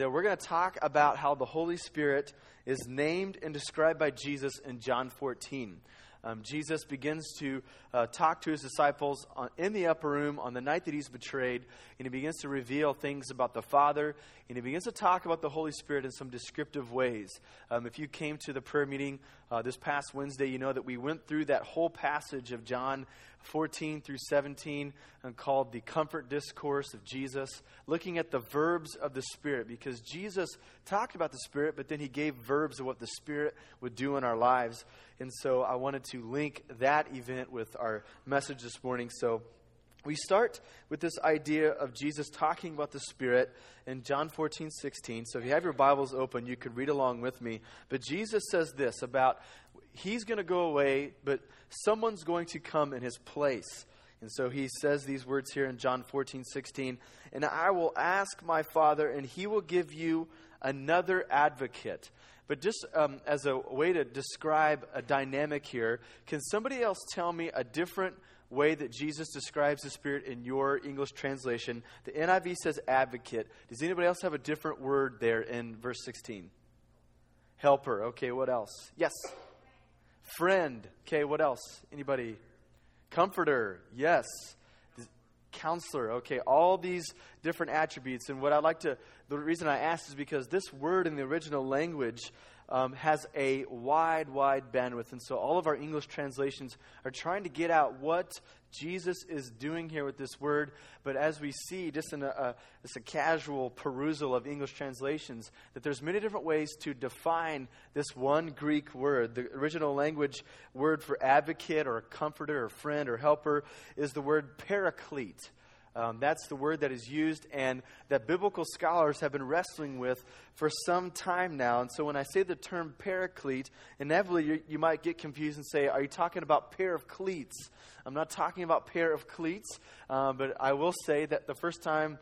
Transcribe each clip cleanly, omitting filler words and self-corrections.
we're going to talk about how the Holy Spirit is named and described by Jesus in John 14. Jesus begins to talk to his disciples in the upper room on the night that he's betrayed, and he begins to reveal things about the Father, and he begins to talk about the Holy Spirit in some descriptive ways. If you came to the prayer meeting this past Wednesday, you know that we went through that whole passage of John 14 through 17 called the Comfort Discourse of Jesus, looking at the verbs of the Spirit, because Jesus talked about the Spirit, but then he gave verbs of what the Spirit would do in our lives. And so I wanted to link that event with our message this morning. So we start with this idea of Jesus talking about the Spirit in John 14:16. So if you have your Bibles open, you could read along with me. But Jesus says this about he's going to go away, but someone's going to come in his place. And so he says these words here in John 14:16, "And I will ask my Father, and he will give you another advocate." But just as a way to describe a dynamic here, can somebody else tell me a different way that Jesus describes the Spirit in your English translation? The NIV says advocate. Does anybody else have a different word there in verse 16? Helper. Okay, what else? Yes. Friend. Okay, what else? Anybody? Comforter. Yes. Counselor. Okay, all these different attributes. And what I like to, the reason I asked is because this word in the original language has a wide bandwidth. And so all of our English translations are trying to get out what Jesus is doing here with this word. But as we see, just in a casual perusal of English translations, that there's many different ways to define this one Greek word. The original language word for advocate or comforter or friend or helper is the word paraclete. That's the word that is used and that biblical scholars have been wrestling with for some time now. And so when I say the term paraclete, inevitably you might get confused and say, are you talking about pair of cleats? I'm not talking about pair of cleats, but I will say that the first time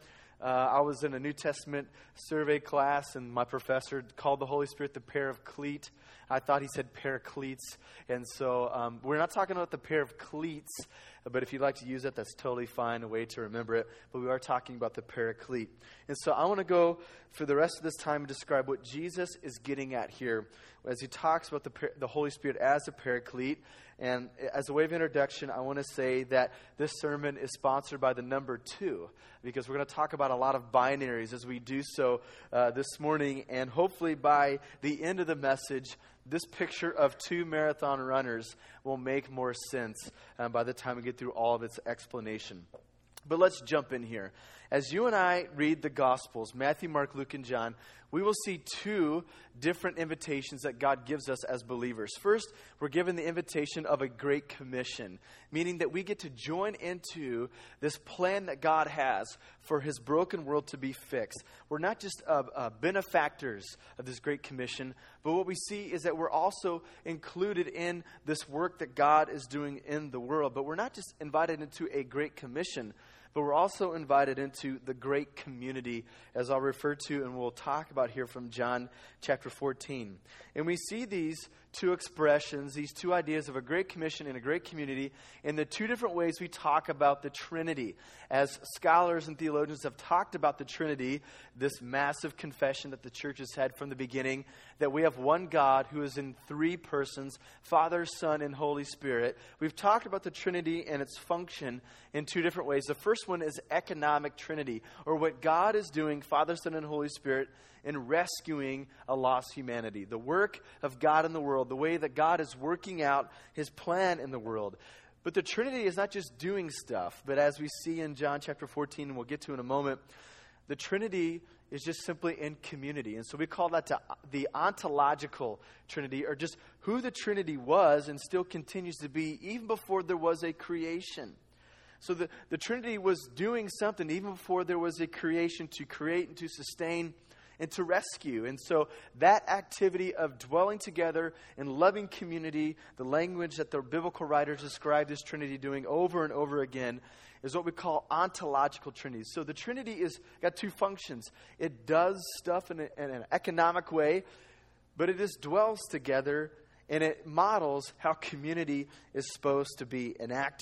I was in a New Testament survey class and my professor called the Holy Spirit the pair of cleat, I thought he said paracletes. And so we're not talking about the pair of cleats, but if you'd like to use it, that's totally fine, a way to remember it. But we are talking about the paraclete. And so I want to go for the rest of this time and describe what Jesus is getting at here as he talks about the Holy Spirit as a paraclete. And as a way of introduction, I want to say that this sermon is sponsored by the number 2, because we're going to talk about a lot of binaries as we do so this morning. And hopefully by the end of the message, this picture of 2 marathon runners will make more sense by the time we get through all of its explanation. But let's jump in here. As you and I read the Gospels, Matthew, Mark, Luke, and John, we will see 2 different invitations that God gives us as believers. First, we're given the invitation of a Great Commission, meaning that we get to join into this plan that God has for his broken world to be fixed. We're not just benefactors of this Great Commission, but what we see is that we're also included in this work that God is doing in the world. But we're not just invited into a Great Commission, but we're also invited into the great community, as I'll refer to and we'll talk about here from John chapter 14. And we see these 2 expressions, these 2 ideas of a great commission and a great community in the 2 different ways we talk about the Trinity. As scholars and theologians have talked about the Trinity, this massive confession that the church has had from the beginning, that we have one God who is in 3 persons, Father, Son, and Holy Spirit. We've talked about the Trinity and its function in 2 different ways. The first one is economic Trinity, or what God is doing, Father, Son, and Holy Spirit, in rescuing a lost humanity. The work of God in the world, the way that God is working out his plan in the world. But the Trinity is not just doing stuff, but as we see in John chapter 14, and we'll get to in a moment, the Trinity is just simply in community. And so we call that the ontological Trinity, or just who the Trinity was and still continues to be even before there was a creation. So the Trinity was doing something even before there was a creation, to create and to sustain and to rescue. And so that activity of dwelling together in loving community, the language that the biblical writers describe this Trinity doing over and over again, is what we call ontological Trinity. So the Trinity is got 2 functions. It does stuff in an economic way, but it just dwells together and it models how community is supposed to be enacted.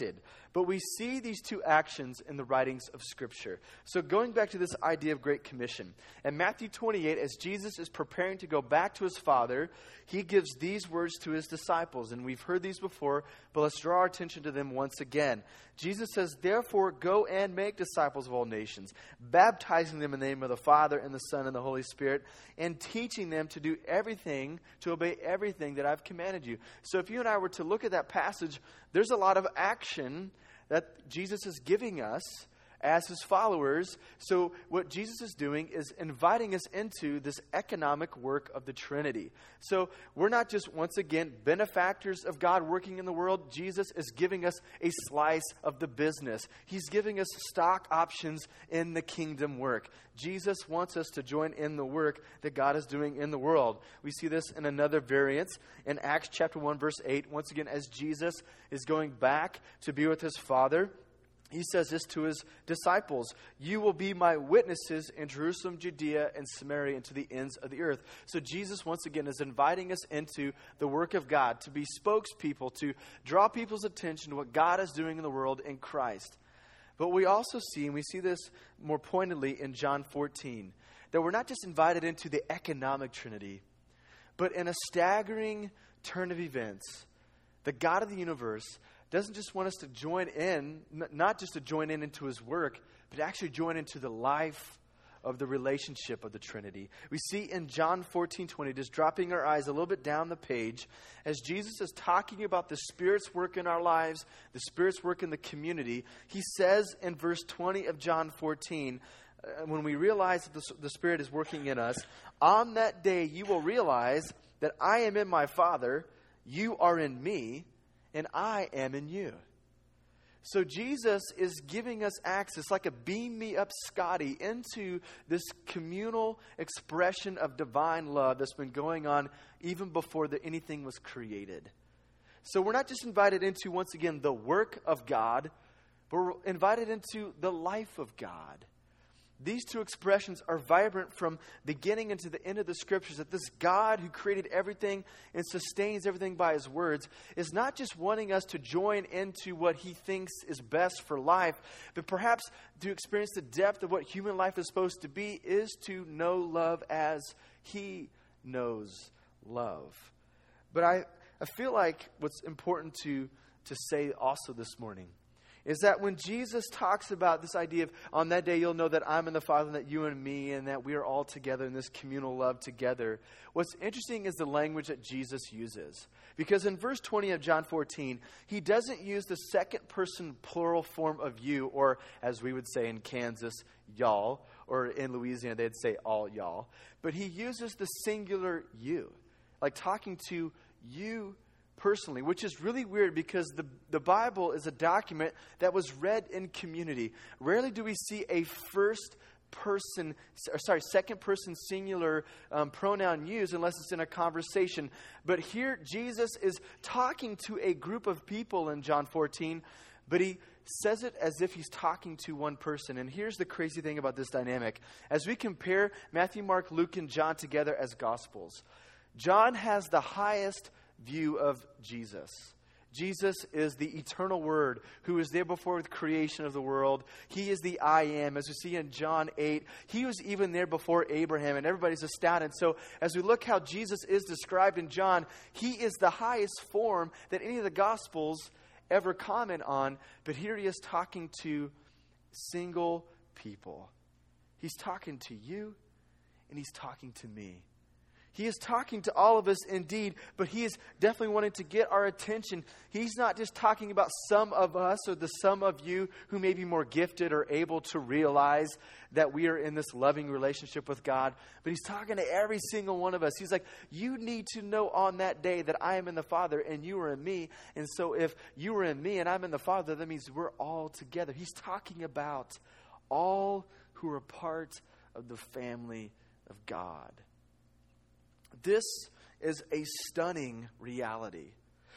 But we see these two actions in the writings of Scripture. So going back to this idea of Great Commission, in Matthew 28, as Jesus is preparing to go back to his Father, he gives these words to his disciples. And we've heard these before, but let's draw our attention to them once again. Jesus says, "Therefore, go and make disciples of all nations, baptizing them in the name of the Father and the Son and the Holy Spirit, and teaching them to do everything, to obey everything that I've commanded you." So if you and I were to look at that passage, there's a lot of action that Jesus is giving us as his followers. So what Jesus is doing is inviting us into this economic work of the Trinity. So we're not just, once again, benefactors of God working in the world. Jesus is giving us a slice of the business. He's giving us stock options in the kingdom work. Jesus wants us to join in the work that God is doing in the world. We see this in another variance in Acts chapter 1, verse 8. Once again, as Jesus is going back to be with his Father, he says this to his disciples: "You will be my witnesses in Jerusalem, Judea, and Samaria, and to the ends of the earth." So Jesus, once again, is inviting us into the work of God, to be spokespeople, to draw people's attention to what God is doing in the world in Christ. But we also see, and we see this more pointedly in John 14, that we're not just invited into the economic Trinity, but in a staggering turn of events, the God of the universe doesn't just want us to join in, not just to join in into his work, but actually join into the life of the relationship of the Trinity. We see in John 14:20, just dropping our eyes a little bit down the page, as Jesus is talking about the Spirit's work in our lives, the Spirit's work in the community, he says in verse 20 of John 14, when we realize that the Spirit is working in us, "On that day you will realize that I am in my Father, you are in me, and I am in you." So Jesus is giving us access, like a beam me up Scotty, into this communal expression of divine love that's been going on even before anything was created. So we're not just invited into, once again, the work of God, but we're invited into the life of God. These two expressions are vibrant from beginning into the end of the Scriptures, that this God who created everything and sustains everything by his words is not just wanting us to join into what he thinks is best for life, but perhaps to experience the depth of what human life is supposed to be is to know love as he knows love. But I feel like what's important to say also this morning is that when Jesus talks about this idea of, "On that day you'll know that I'm in the Father, and that you and me, and that we are all together in this communal love together," what's interesting is the language that Jesus uses. Because in verse 20 of John 14, he doesn't use the second person plural form of you, or as we would say in Kansas, y'all, or in Louisiana they'd say all y'all. But he uses the singular you, like talking to you personally, which is really weird because the Bible is a document that was read in community. Rarely do we see a second person singular pronoun used unless it's in a conversation. But here Jesus is talking to a group of people in John 14, but he says it as if he's talking to one person. And here's the crazy thing about this dynamic. As we compare Matthew, Mark, Luke, and John together as Gospels, John has the highest view of Jesus. Jesus is the eternal Word who was there before the creation of the world. He is the I am. As we see in John 8, he was even there before Abraham, and everybody's astounded. So as we look how Jesus is described in John, he is the highest form that any of the Gospels ever comment on. But here he is talking to single people. He's talking to you, and he's talking to me. He is talking to all of us indeed, but he is definitely wanting to get our attention. He's not just talking about some of us or the some of you who may be more gifted or able to realize that we are in this loving relationship with God, but he's talking to every single one of us. He's like, you need to know on that day that I am in the Father and you are in me. And so if you are in me and I'm in the Father, that means we're all together. He's talking about all who are part of the family of God. This is a stunning reality.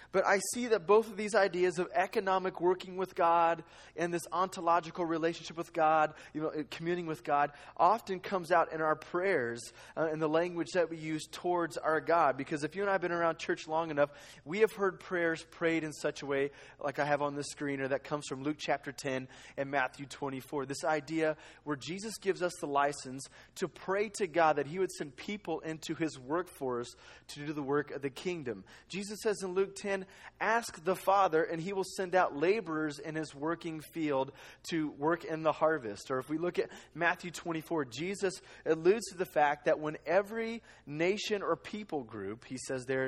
But I see that both of these ideas of economic working with God and this ontological relationship with God, communing with God, often comes out in our prayers, in the language that we use towards our God. Because if you and I have been around church long enough, we have heard prayers prayed in such a way, like I have on the screen, or that comes from Luke chapter 10 and Matthew 24. This idea where Jesus gives us the license to pray to God that he would send people into his workforce to do the work of the kingdom. Jesus says in Luke 10, ask the Father, and he will send out laborers in his working field to work in the harvest. Or if we look at Matthew 24, Jesus alludes to the fact that when every nation or people group, he says there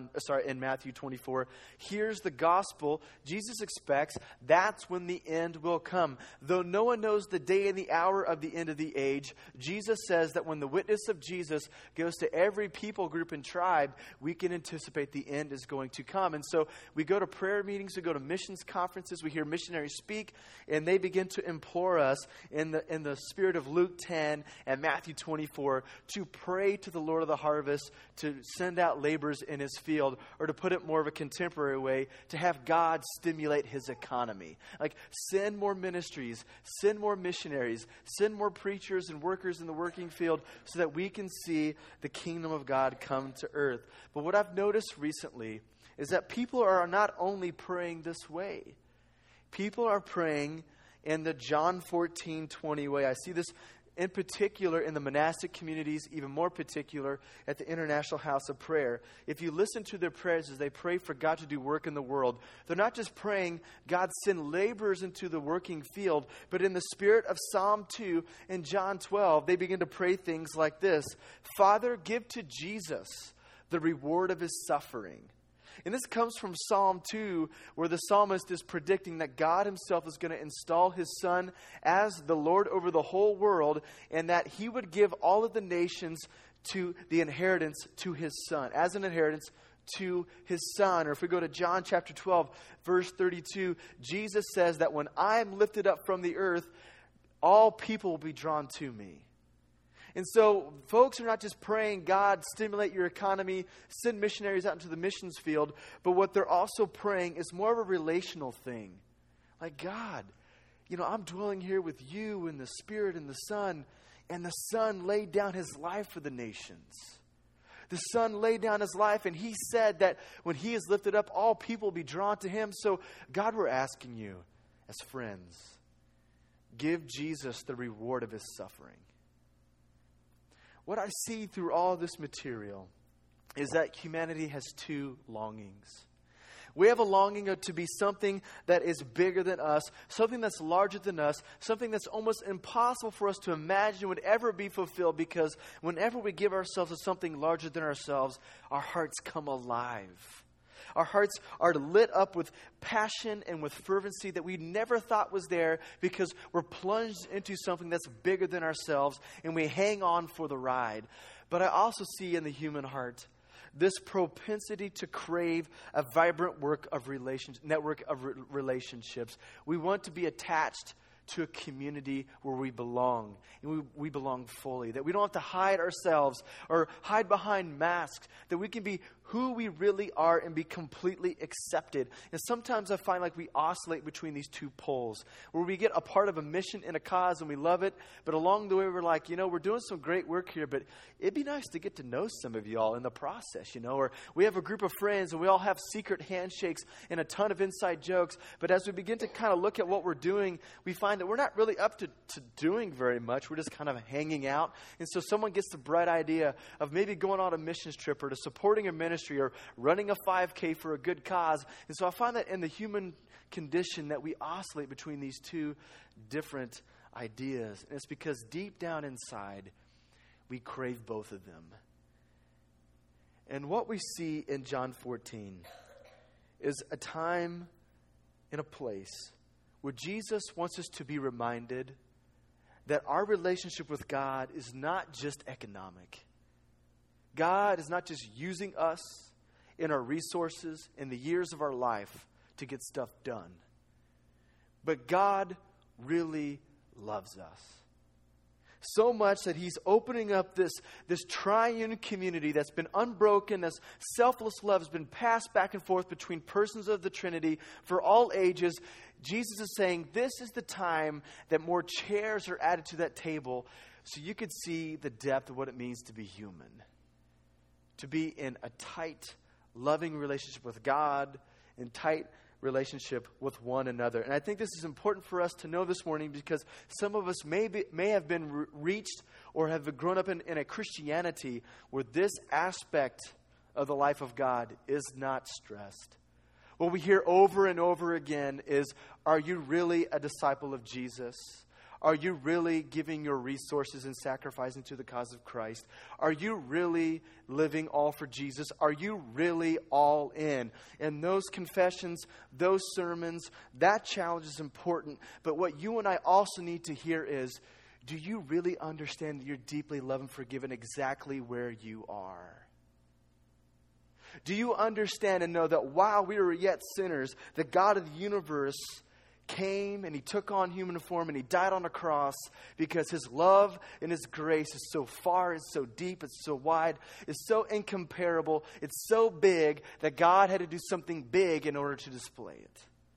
in Matthew 24, hears the gospel, Jesus expects that's when the end will come. Though no one knows the day and the hour of the end of the age, Jesus says that when the witness of Jesus goes to every people group and tribe, we can anticipate the end is going to come. And so we go to prayer meetings, we go to missions conferences, we hear missionaries speak, and they begin to implore us in the spirit of Luke 10 and Matthew 24 to pray to the Lord of the harvest to send out laborers in his field, or to put it more of a contemporary way, to have God stimulate his economy. Like, send more ministries, send more missionaries, send more preachers and workers in the working field so that we can see the kingdom of God come to earth. But what I've noticed recently is that people are not only praying this way. People are praying in the John 14:20 way. I see this in particular in the monastic communities, even more particular at the International House of Prayer. If you listen to their prayers as they pray for God to do work in the world, they're not just praying, God send laborers into the working field, but in the spirit of Psalm 2 and John 12, they begin to pray things like this: Father, give to Jesus the reward of his suffering. And this comes from Psalm 2, where the psalmist is predicting that God himself is going to install his son as the Lord over the whole world, and that he would give all of the nations to the inheritance to his son, as an inheritance to his son. Or if we go to John chapter 12, verse 32, Jesus says that when I am lifted up from the earth, all people will be drawn to me. And so folks are not just praying, God, stimulate your economy, send missionaries out into the missions field, but what they're also praying is more of a relational thing. Like, God, I'm dwelling here with you in the Spirit and the Son, and the Son laid down his life for the nations. The Son laid down his life, and he said that when he is lifted up, all people will be drawn to him. So, God, we're asking you as friends, give Jesus the reward of his suffering. What I see through all this material is that humanity has two longings. We have a longing to be something that is bigger than us, something that's larger than us, something that's almost impossible for us to imagine would ever be fulfilled, because whenever we give ourselves to something larger than ourselves, our hearts come alive. Our hearts are lit up with passion and with fervency that we never thought was there, because we're plunged into something that's bigger than ourselves, and we hang on for the ride. But I also see in the human heart this propensity to crave a vibrant network of relationships. We want to be attached to a community where we belong, and we belong fully, that we don't have to hide ourselves or hide behind masks, that we can be who we really are and be completely accepted. And sometimes I find like we oscillate between these two poles, where we get a part of a mission and a cause and we love it, but along the way we're like, we're doing some great work here, but it'd be nice to get to know some of y'all in the process, or we have a group of friends and we all have secret handshakes and a ton of inside jokes, but as we begin to kind of look at what we're doing, we find that we're not really up to doing very much. We're just kind of hanging out. And so someone gets the bright idea of maybe going on a missions trip, or to supporting a ministry, or running a 5K for a good cause. And so I find that in the human condition that we oscillate between these two different ideas. And it's because deep down inside, we crave both of them. And what we see in John 14 is a time and a place where Jesus wants us to be reminded that our relationship with God is not just economic. God is not just using us in our resources in the years of our life to get stuff done. But God really loves us. So much that he's opening up this triune community that's been unbroken, this selfless love has been passed back and forth between persons of the Trinity for all ages. Jesus is saying this is the time that more chairs are added to that table so you could see the depth of what it means to be human. To be in a tight, loving relationship with God, in tight relationship with one another. And I think this is important for us to know this morning because some of us may have been reached or have grown up in a Christianity where this aspect of the life of God is not stressed. What we hear over and over again is, are you really a disciple of Jesus? Are you really giving your resources and sacrificing to the cause of Christ? Are you really living all for Jesus? Are you really all in? And those confessions, those sermons, that challenge is important. But what you and I also need to hear is, do you really understand that you're deeply loved and forgiven exactly where you are? Do you understand and know that while we were yet sinners, the God of the universe came and he took on human form and he died on a cross because his love and his grace is so far, it's so deep, it's so wide, it's so incomparable, it's so big that God had to do something big in order to display it.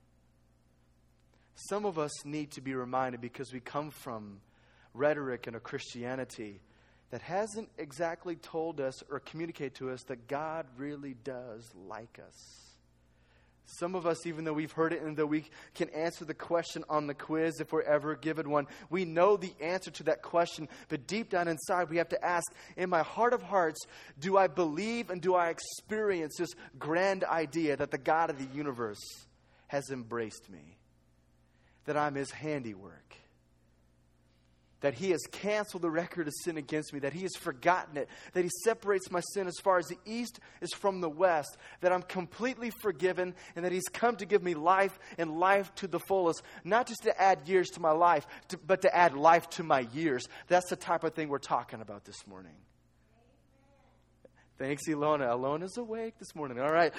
Some of us need to be reminded because we come from rhetoric and a Christianity that hasn't exactly told us or communicated to us that God really does like us. Some of us, even though we've heard it and though we can answer the question on the quiz if we're ever given one, we know the answer to that question. But deep down inside, we have to ask, in my heart of hearts, do I believe and do I experience this grand idea that the God of the universe has embraced me? That I'm his handiwork? That he has canceled the record of sin against me, that he has forgotten it, that he separates my sin as far as the east is from the west, that I'm completely forgiven, and that he's come to give me life and life to the fullest, not just to add years to my life, but to add life to my years. That's the type of thing we're talking about this morning. Thanks, Ilona. Ilona's awake this morning. All right.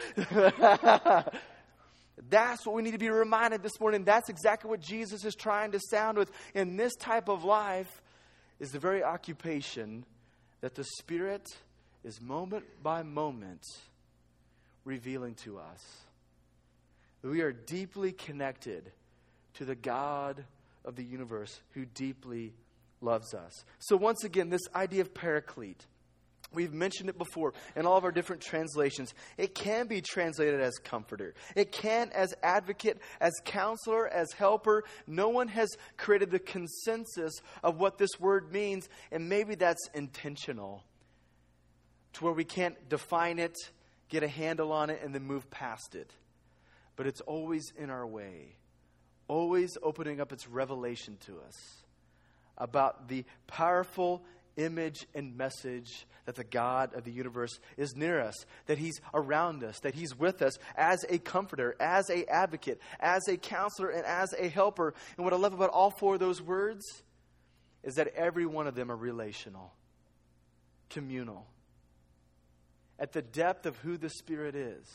That's what we need to be reminded this morning. That's exactly what Jesus is trying to sound with. In this type of life is the very occupation that the Spirit is moment by moment revealing to us. We are deeply connected to the God of the universe who deeply loves us. So once again, this idea of paraclete. We've mentioned it before in all of our different translations. It can be translated as comforter. It can as advocate, as counselor, as helper. No one has created the consensus of what this word means, and maybe that's intentional, to where we can't define it, get a handle on it, and then move past it. But it's always in our way, always opening up its revelation to us about the powerful image and message that the God of the universe is near us, that he's around us, that he's with us as a comforter, as an advocate, as a counselor, and as a helper. And what I love about all four of those words is that every one of them are relational, communal. At the depth of who the Spirit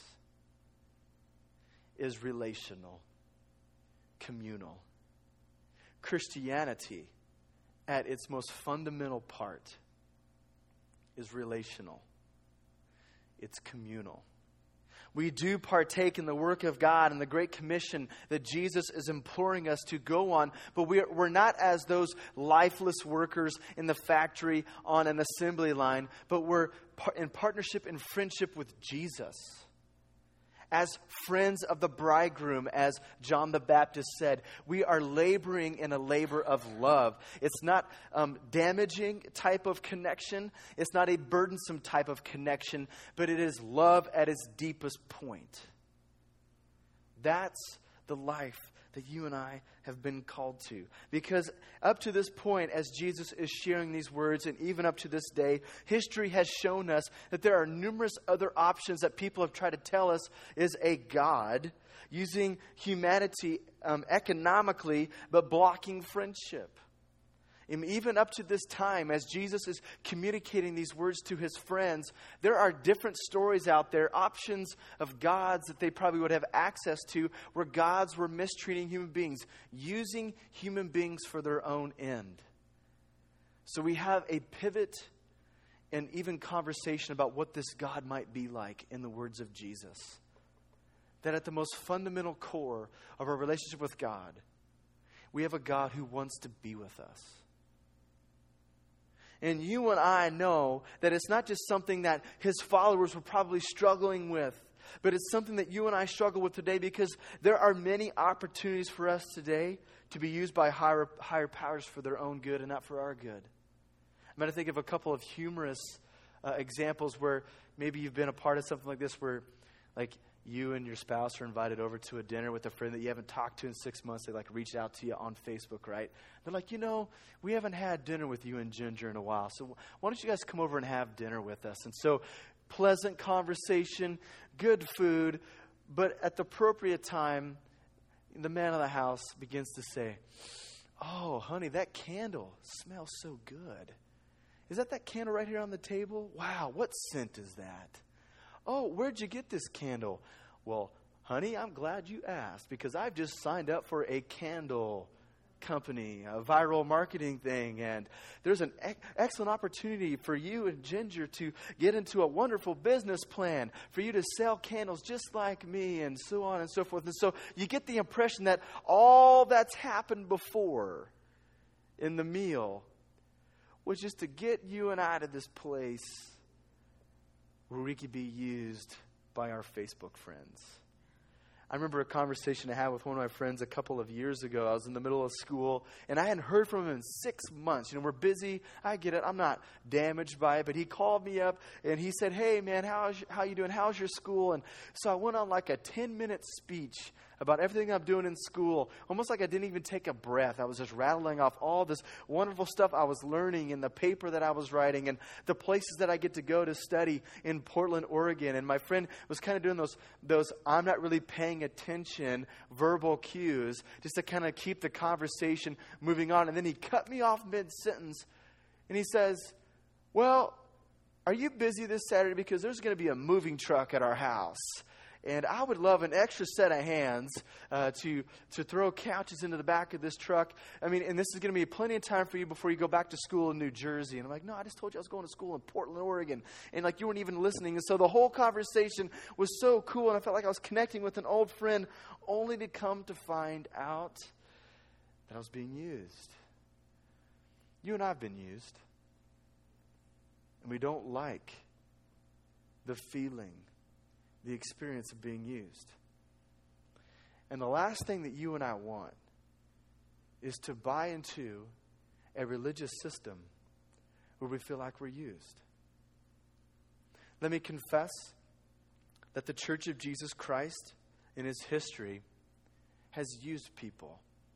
is relational, communal. Christianity, at its most fundamental part, is relational. It's communal. We do partake in the work of God and the Great Commission that Jesus is imploring us to go on, but we're not as those lifeless workers in the factory on an assembly line, but we're in partnership and friendship with Jesus. As friends of the bridegroom, as John the Baptist said, we are laboring in a labor of love. It's not damaging type of connection. It's not a burdensome type of connection, but it is love at its deepest point. That's the life that you and I have been called to. Because up to this point, as Jesus is sharing these words, and even up to this day, history has shown us that there are numerous other options that people have tried to tell us is a God, using humanity economically, but blocking friendship. And even up to this time, as Jesus is communicating these words to his friends, there are different stories out there, options of gods that they probably would have access to, where gods were mistreating human beings, using human beings for their own end. So we have a pivot and even conversation about what this God might be like in the words of Jesus. That at the most fundamental core of our relationship with God, we have a God who wants to be with us. And you and I know that it's not just something that his followers were probably struggling with, but it's something that you and I struggle with today, because there are many opportunities for us today to be used by higher powers for their own good and not for our good. I'm going to think of a couple of humorous examples where maybe you've been a part of something like this, where like you and your spouse are invited over to a dinner with a friend that you haven't talked to in 6 months. They like reached out to you on Facebook, right? They're like, we haven't had dinner with you and Ginger in a while, so why don't you guys come over and have dinner with us? And so pleasant conversation, good food, but at the appropriate time, the man of the house begins to say, "Oh, honey, that candle smells so good. Is that candle right here on the table? Wow, what scent is that? Oh, where'd you get this candle?" "Well, honey, I'm glad you asked, because I've just signed up for a candle company, a viral marketing thing, and there's an excellent opportunity for you and Ginger to get into a wonderful business plan for you to sell candles just like me," and so on and so forth. And so you get the impression that all that's happened before in the meal was just to get you and I to this place where we could be used by our Facebook friends. I remember a conversation I had with one of my friends a couple of years ago. I was in the middle of school, and I hadn't heard from him in 6 months. We're busy. I get it. I'm not damaged by it. But he called me up, and he said, "Hey, man, how you doing? How's your school?" And so I went on like a 10-minute speech about everything I'm doing in school, almost like I didn't even take a breath. I was just rattling off all this wonderful stuff I was learning in the paper that I was writing and the places that I get to go to study in Portland, Oregon. And my friend was kind of doing those I'm not really paying attention verbal cues just to kind of keep the conversation moving on. And then he cut me off mid-sentence, and he says, "Well, are you busy this Saturday? Because there's going to be a moving truck at our house. And I would love an extra set of hands to throw couches into the back of this truck. And this is going to be plenty of time for you before you go back to school in New Jersey." And I'm like, "No, I just told you I was going to school in Portland, Oregon." And like, you weren't even listening. And so the whole conversation was so cool, and I felt like I was connecting with an old friend, only to come to find out that I was being used. You and I have been used. And we don't like the feeling, the experience of being used. And the last thing that you and I want is to buy into a religious system where we feel like we're used. Let me confess that the Church of Jesus Christ in its history has used people.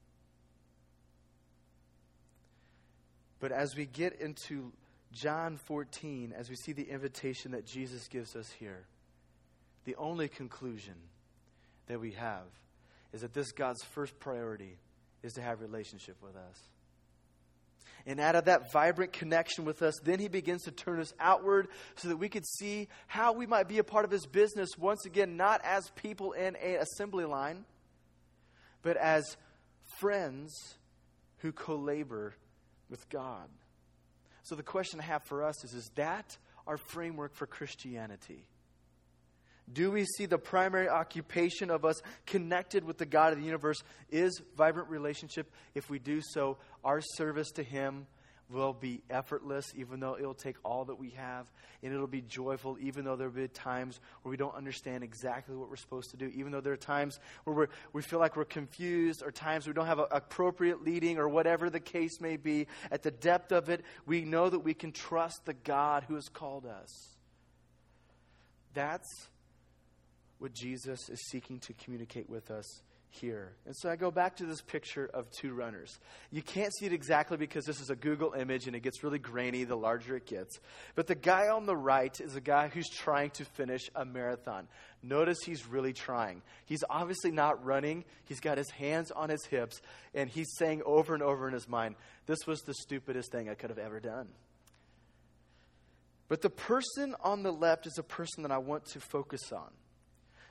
But as we get into John 14, as we see the invitation that Jesus gives us here, the only conclusion that we have is that this God's first priority is to have a relationship with us. And out of that vibrant connection with us, then he begins to turn us outward so that we could see how we might be a part of his business, once again, not as people in an assembly line, but as friends who co-labor with God. So the question I have for us is that our framework for Christianity? Do we see the primary occupation of us connected with the God of the universe is vibrant relationship? If we do so, our service to him will be effortless, even though it'll take all that we have. And it'll be joyful, even though there will be times where we don't understand exactly what we're supposed to do. Even though there are times where we feel like we're confused, or times we don't have appropriate leading, or whatever the case may be. At the depth of it, we know that we can trust the God who has called us. That's what Jesus is seeking to communicate with us here. And so I go back to this picture of two runners. You can't see it exactly because this is a Google image and it gets really grainy the larger it gets. But the guy on the right is a guy who's trying to finish a marathon. Notice he's really trying. He's obviously not running. He's got his hands on his hips, and he's saying over and over in his mind, "This was the stupidest thing I could have ever done." But the person on the left is a person that I want to focus on.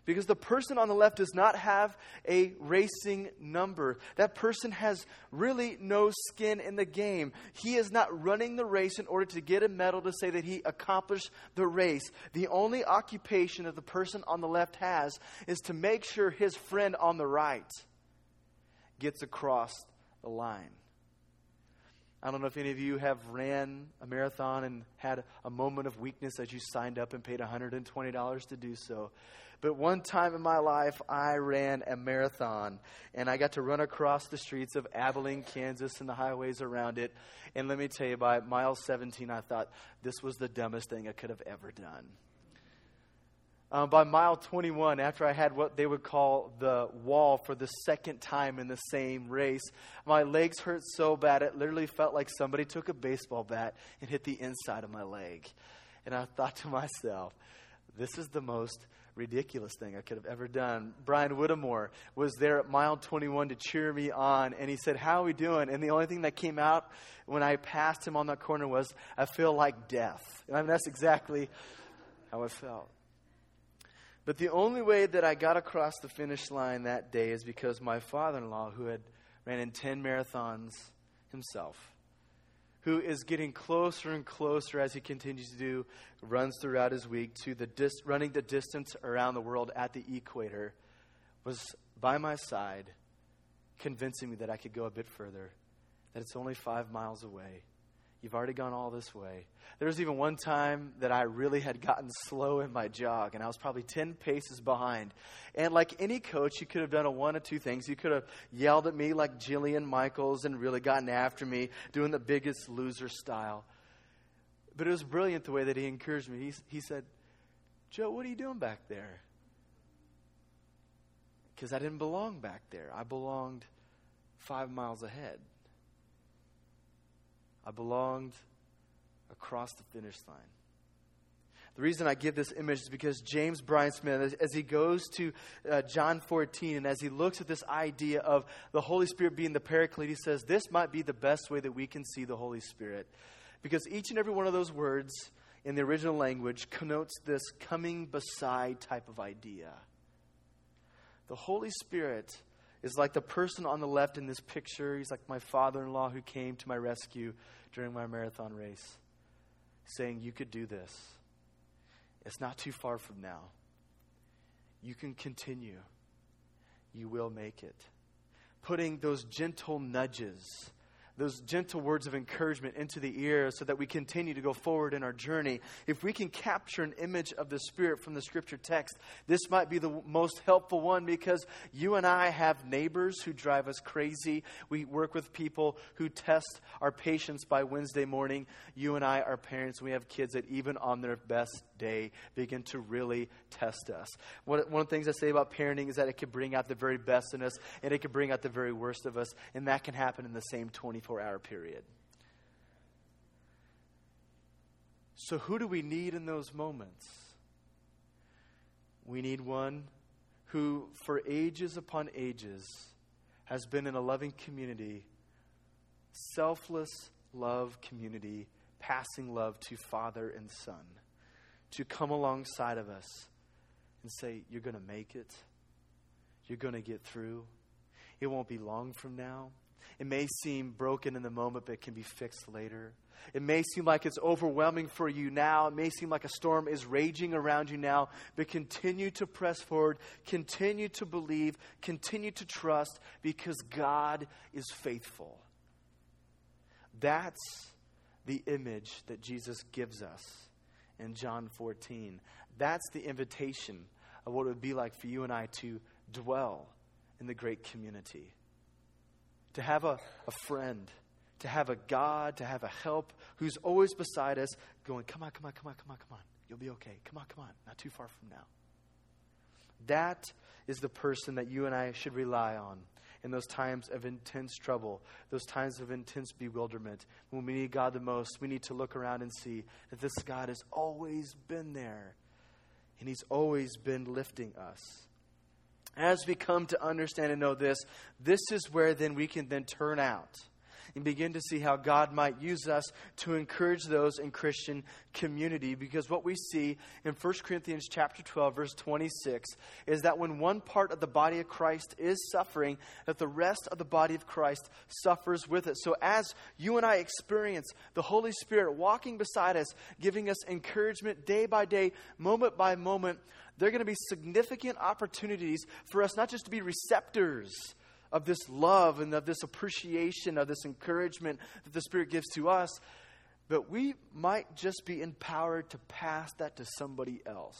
Because the person on the left does not have a racing number. That person has really no skin in the game. He is not running the race in order to get a medal to say that he accomplished the race. The only occupation that the person on the left has is to make sure his friend on the right gets across the line. I don't know if any of you have ran a marathon and had a moment of weakness as you signed up and paid $120 to do so. But one time in my life, I ran a marathon, and I got to run across the streets of Abilene, Kansas, and the highways around it. And let me tell you, by mile 17, I thought this was the dumbest thing I could have ever done. By mile 21, after I had what they would call the wall for the second time in the same race, my legs hurt so bad it literally felt like somebody took a baseball bat and hit the inside of my leg. And I thought to myself, this is the most ridiculous thing I could have ever done. Brian Whittemore was there at mile 21 to cheer me on, and he said, "How are we doing?" And the only thing that came out when I passed him on that corner was, "I feel like death." And I mean, that's exactly how I felt. But the only way that I got across the finish line that day is because my father-in-law, who had ran in 10 marathons himself, who is getting closer and closer as he continues to do, runs throughout his week to running the distance around the world at the equator, was by my side, convincing me that I could go a bit further, that it's only 5 miles away. You've already gone all this way. There was even one time that I really had gotten slow in my jog, and I was probably 10 paces behind. And like any coach, you could have done one of two things. You could have yelled at me like Jillian Michaels and really gotten after me, doing the Biggest Loser style. But it was brilliant the way that he encouraged me. He said, "Joe, what are you doing back there?" Because I didn't belong back there. I belonged 5 miles ahead. I belonged across the finish line. The reason I give this image is because James Bryan Smith, as he goes to John 14, and as he looks at this idea of the Holy Spirit being the Paraclete, he says this might be the best way that we can see the Holy Spirit. Because each and every one of those words in the original language connotes this coming beside type of idea. The Holy Spirit is like the person on the left in this picture. He's like my father-in-law who came to my rescue during my marathon race, saying, "You could do this. It's not too far from now. You can continue. You will make it." Putting those gentle nudges, those gentle words of encouragement into the ear so that we continue to go forward in our journey. If we can capture an image of the Spirit from the Scripture text, this might be the most helpful one, because you and I have neighbors who drive us crazy. We work with people who test our patience by Wednesday morning. You and I are parents. We have kids that even on their best day begin to really test us. One of the things I say about parenting is that it can bring out the very best in us, and it can bring out the very worst of us, and that can happen in the same 24-hour period. So who do we need in those moments? We need one who, for ages upon ages, has been in a loving community, selfless love community, passing love to Father and Son, to come alongside of us and say, "You're going to make it. You're going to get through. It won't be long from now. It may seem broken in the moment, but it can be fixed later. It may seem like it's overwhelming for you now. It may seem like a storm is raging around you now, but continue to press forward, continue to believe, continue to trust, because God is faithful." That's the image that Jesus gives us in John 14. That's the invitation of what it would be like for you and I to dwell in the great community. To have a friend, to have a God, to have a help who's always beside us, going, come on. You'll be okay. Come on. Not too far from now. That is the person that you and I should rely on in those times of intense trouble, those times of intense bewilderment. When we need God the most, we need to look around and see that this God has always been there, and He's always been lifting us. As we come to understand and know this is where then we can then turn out and begin to see how God might use us to encourage those in Christian community. Because what we see in 1 Corinthians chapter 12, verse 26, is that when one part of the body of Christ is suffering, that the rest of the body of Christ suffers with it. So as you and I experience the Holy Spirit walking beside us, giving us encouragement day by day, moment by moment, there are going to be significant opportunities for us not just to be receptors of this love and of this appreciation, of this encouragement that the Spirit gives to us, but we might just be empowered to pass that to somebody else.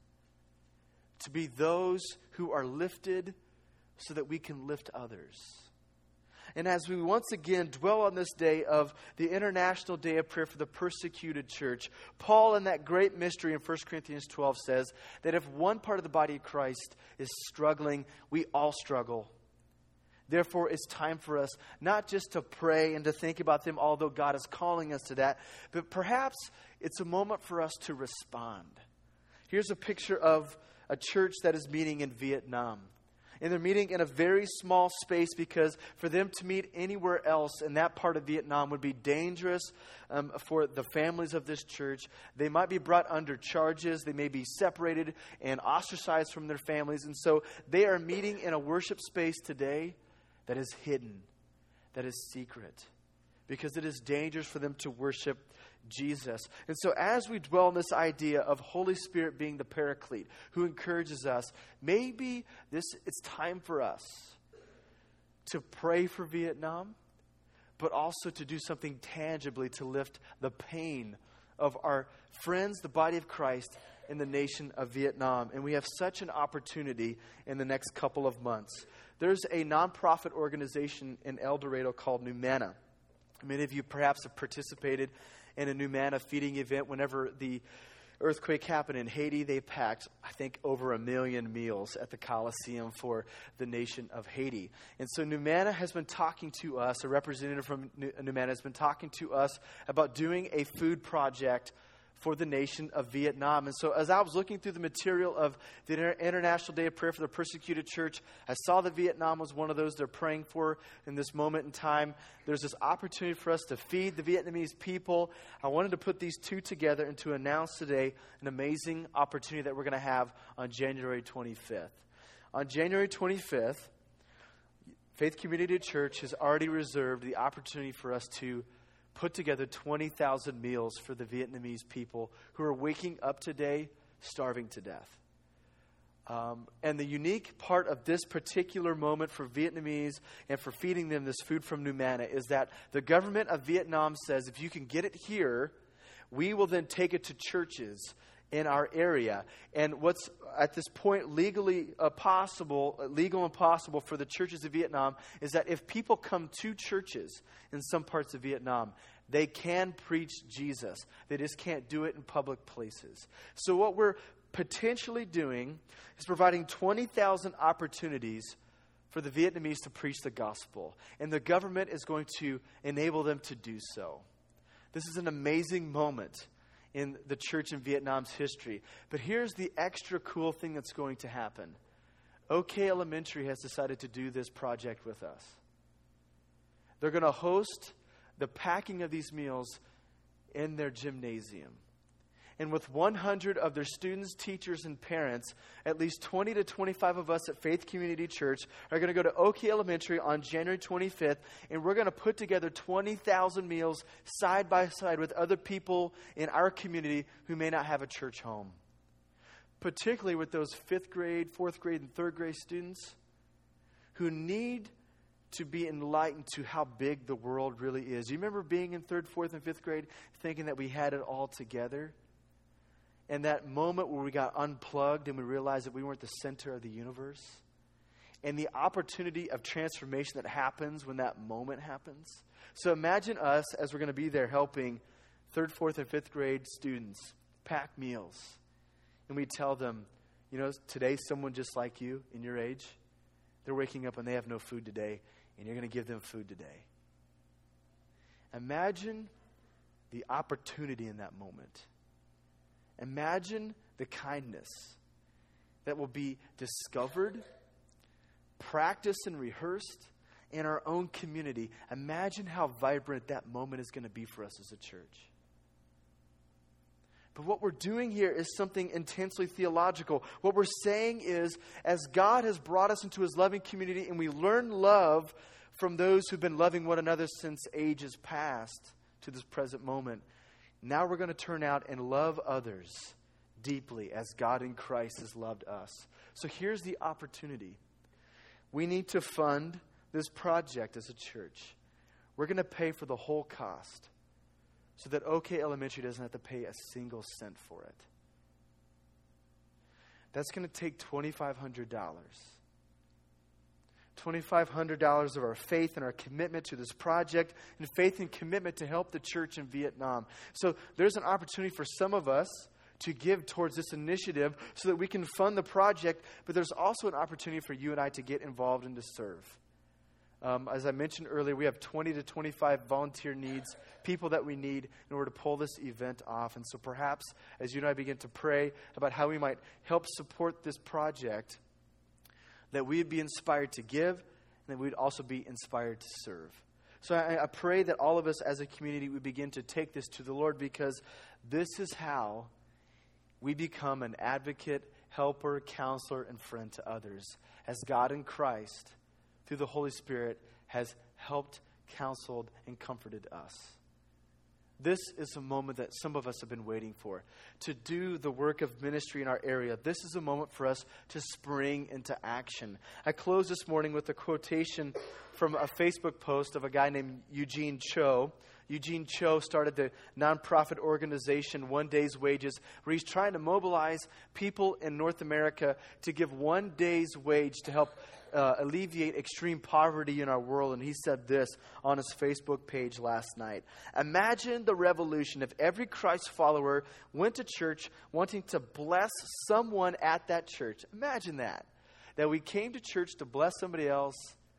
To be those who are lifted so that we can lift others. And as we once again dwell on this day of the International Day of Prayer for the Persecuted Church, Paul in that great mystery in 1 Corinthians 12 says that if one part of the body of Christ is struggling, we all struggle. Therefore, it's time for us not just to pray and to think about them, although God is calling us to that, but perhaps it's a moment for us to respond. Here's a picture of a church that is meeting in Vietnam. And they're meeting in a very small space because for them to meet anywhere else in that part of Vietnam would be dangerous for the families of this church. They might be brought under charges. They may be separated and ostracized from their families. And so they are meeting in a worship space today that is hidden, that is secret, because it is dangerous for them to worship Jesus. And so as we dwell on this idea of Holy Spirit being the Paraclete who encourages us, maybe it's time for us to pray for Vietnam, but also to do something tangibly to lift the pain of our friends, the body of Christ, in the nation of Vietnam. And we have such an opportunity in the next couple of months. There's a nonprofit organization in El Dorado called New Manna. Many of you perhaps have participated in a New Manna feeding event. Whenever the earthquake happened in Haiti, they packed, I think, over 1 million meals at the Coliseum for the nation of Haiti. And so New Manna has been talking to us, a representative from New Manna has been talking to us about doing a food project for the nation of Vietnam. And so as I was looking through the material of the International Day of Prayer for the Persecuted Church, I saw that Vietnam was one of those they're praying for in this moment in time. There's this opportunity for us to feed the Vietnamese people. I wanted to put these two together and to announce today an amazing opportunity that we're going to have on January 25th. On January 25th, Faith Community Church has already reserved the opportunity for us to put together 20,000 meals for the Vietnamese people who are waking up today starving to death. And the unique part of this particular moment for Vietnamese and for feeding them this food from New Manna is that the government of Vietnam says, if you can get it here, we will then take it to churches in our area. And what's at this point legal and possible for the churches of Vietnam is that if people come to churches in some parts of Vietnam, they can preach Jesus. They just can't do it in public places. So what we're potentially doing is providing 20,000 opportunities for the Vietnamese to preach the gospel. And the government is going to enable them to do so. This is an amazing moment in the church in Vietnam's history. But here's the extra cool thing that's going to happen. OK Elementary has decided to do this project with us. They're going to host the packing of these meals in their gymnasium. And with 100 of their students, teachers, and parents, at least 20 to 25 of us at Faith Community Church are going to go to OK Elementary on January 25th, and we're going to put together 20,000 meals side by side with other people in our community who may not have a church home. Particularly with those 5th grade, 4th grade, and 3rd grade students who need to be enlightened to how big the world really is. You remember being in 3rd, 4th, and 5th grade thinking that we had it all together? And that moment where we got unplugged and we realized that we weren't the center of the universe. And the opportunity of transformation that happens when that moment happens. So imagine us as we're going to be there helping 3rd, 4th, and 5th grade students pack meals. And we tell them, you know, today someone just like you in your age, they're waking up and they have no food today. And you're going to give them food today. Imagine the opportunity in that moment. Imagine the kindness that will be discovered, practiced and rehearsed, in our own community, imagine how vibrant that moment is going to be for us as a church. But what we're doing here is something intensely theological. What we're saying is, as God has brought us into His loving community and we learn love from those who've been loving one another since ages past to this present moment, now we're going to turn out and love others deeply as God in Christ has loved us. So here's the opportunity. We need to fund this project as a church. We're going to pay for the whole cost so that OK Elementary doesn't have to pay a single cent for it. That's going to take $2,500. $2,500 of our faith and our commitment to this project, and faith and commitment to help the church in Vietnam. So there's an opportunity for some of us to give towards this initiative so that we can fund the project, but there's also an opportunity for you and I to get involved and to serve. As I mentioned earlier, we have 20 to 25 volunteer needs, people that we need in order to pull this event off. And so perhaps as you and I begin to pray about how we might help support this project, that we'd be inspired to give, and that we'd also be inspired to serve. So I pray that all of us as a community would begin to take this to the Lord, because this is how we become an advocate, helper, counselor, and friend to others, as God in Christ, through the Holy Spirit, has helped, counseled, and comforted us. This is a moment that some of us have been waiting for, to do the work of ministry in our area. This is a moment for us to spring into action. I close this morning with a quotation from a Facebook post of a guy named Eugene Cho. Eugene Cho started the nonprofit organization One Day's Wages, where he's trying to mobilize people in North America to give 1 day's wage to help alleviate extreme poverty in our world. And he said this on his Facebook page last night: "Imagine the revolution if every Christ follower went to church wanting to bless someone at that church." Imagine that we came to church to bless somebody else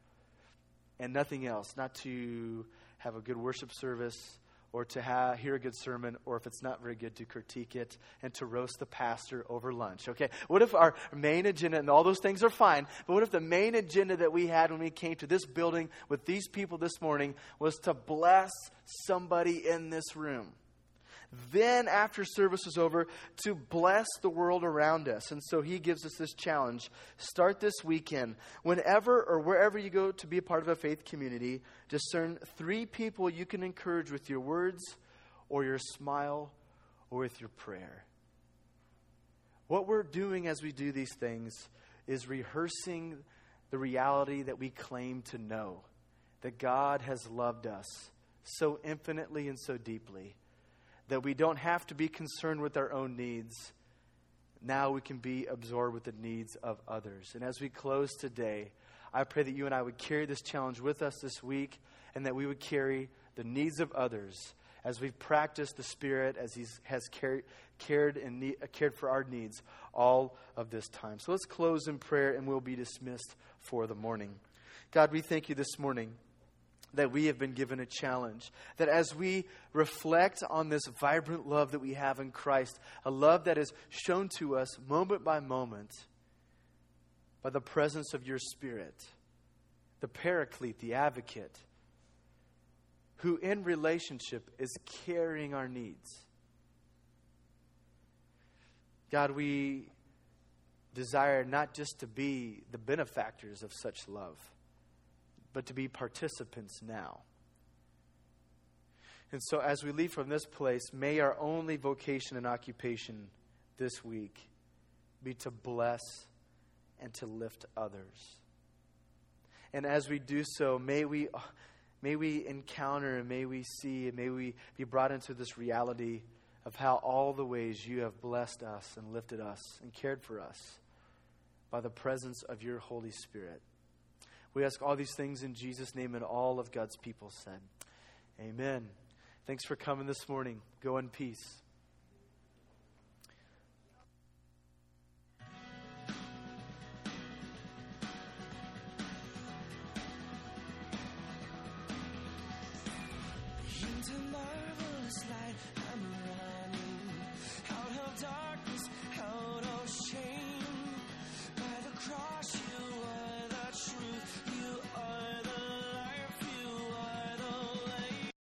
and nothing else, not to have a good worship service, or to hear a good sermon, or if it's not very good, to critique it and to roast the pastor over lunch. Okay, what if our main agenda, and all those things are fine, but what if the main agenda that we had when we came to this building with these people this morning was to bless somebody in this room? Then after service was over, to bless the world around us. And so he gives us this challenge. Start this weekend. Whenever or wherever you go to be a part of a faith community, discern 3 people you can encourage with your words or your smile or with your prayer. What we're doing as we do these things is rehearsing the reality that we claim to know, that God has loved us so infinitely and so deeply, that we don't have to be concerned with our own needs. Now we can be absorbed with the needs of others. And as we close today, I pray that you and I would carry this challenge with us this week, and that we would carry the needs of others as we've practiced the Spirit, as He has cared for our needs all of this time. So let's close in prayer, and we'll be dismissed for the morning. God, we thank you this morning that we have been given a challenge, that as we reflect on this vibrant love that we have in Christ, a love that is shown to us moment by moment by the presence of your Spirit, the Paraclete, the Advocate, who in relationship is carrying our needs. God, we desire not just to be the benefactors of such love, but to be participants now. And so as we leave from this place, may our only vocation and occupation this week be to bless and to lift others. And as we do so, may we encounter, and may we see, and may we be brought into this reality of how all the ways you have blessed us and lifted us and cared for us by the presence of your Holy Spirit. We ask all these things in Jesus' name, and all of God's people said, amen. Thanks for coming this morning. Go in peace.